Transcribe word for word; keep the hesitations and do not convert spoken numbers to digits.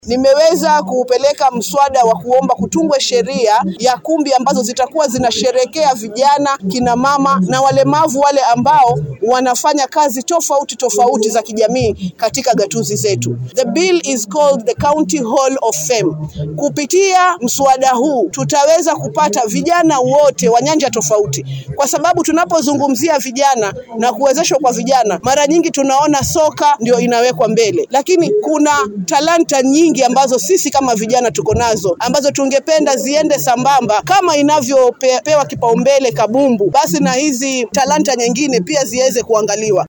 Nimeweza kupeleka mswada wa kuomba kutungwe sheria ya kumbi ambazo zitakuwa zinasherekea vijana, kina mama na walemavu wale ambao wanafanya kazi tofauti tofauti za kijamii katika gatuzi zetu. The bill is called the County Hall of Fame. Kupitia mswada huu tutaweza kupata vijana wote wa nyanja tofauti, kwa sababu tunapozungumzia vijana na kuwezeshwa kwa vijana, mara nyingi tunaona soka ndio inawekwa mbele, lakini kuna talanta nyingi ambazo sisi kama vijana tuko nazo ambazo tungependa ziende sambamba kama inavyopewa kipaumbele kabumbu, basi na hizi talanta nyingine pia ziweze kuangaliwa.